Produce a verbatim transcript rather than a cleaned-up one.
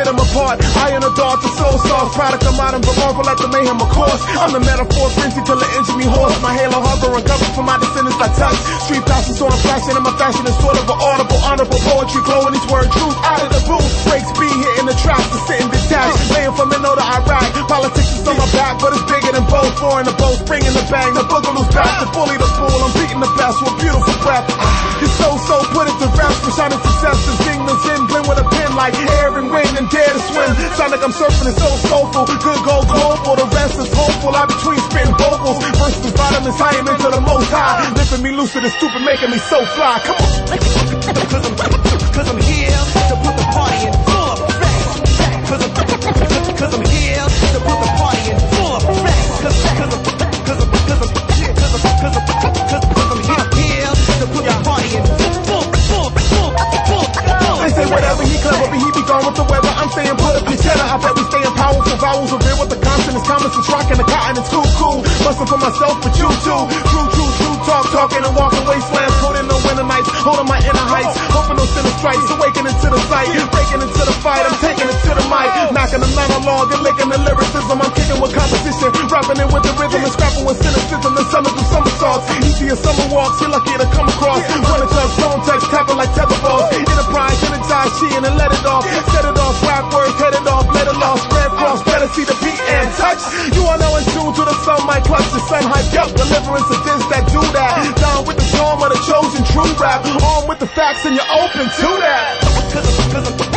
spit them apart. I in the dark, the soul sauce, product of modern, but marvel at the mayhem of course. I'm the metaphor, frenzy till the engine me horse. My halo hover and cover for my descendants I touch. Street passion, so I'm flashing, and my fashion is sort of an audible, honorable poetry, flowing these words, truth out of the booth. Breaks be hitting the tracks, the sitting detached, laying from Minnesota to Iraq. Politics is on my back, but it's bigger than both. Four in the boat, spring in the bang, the boogaloo's back, the bully, the fool. I'm beating the best with beautiful breath. It's so so put it to rest, for shining success and signals in, blend with a pen like air and wind and dare to swim. Sound like I'm surfing, it's so soulful, good go global. The rest is hopeful. I between spitting vocals, versus vitamins, high and into the most high, lifting me lucid and stupid, making me so fly. Come on, cause I'm, cause I'm here to put the party in full effect. Cause I'm, cause I'm here to put the party in full effect. Cause, cause I'm, cause I'm, cause I'm, yeah, cause I'm, cause I'm, cause, cause I'm here, here to put the party in full, full, full, full, full. They say whatever he clever, but he be gone with the weather. I'm saying put up your cheddar. I bet we staying powerful. Vowels are real with the consonants, comments and rocking the cotton. It's cool, cool. Bustin' for myself, but you too. True, true, true. Talk, talking and walking wastelands. Coding no winter nights, holding my inner heights. Hoping no center strikes, awakening to the sight, breaking into the fight. I'm taking it to the mic, knocking the monologue and licking the lyricism. I'm kicking with composition, rapping it with the rhythm and scrapping with cynicism. And summer do somersaults, easier summer walks. You're lucky to come across. Running clubs, don't touch, tapping like tetherball. Enterprise, energize, cheating and let it off. Set it off, rap words, headed off, let it lost. Red cross, better see the P M touch. You are now in tune to the sun, my clutch. The sun hyped up, deliverance of this that do that. Down with the storm of the chosen true rap. On with the facts and you're open to that. Cause I'm, cause I'm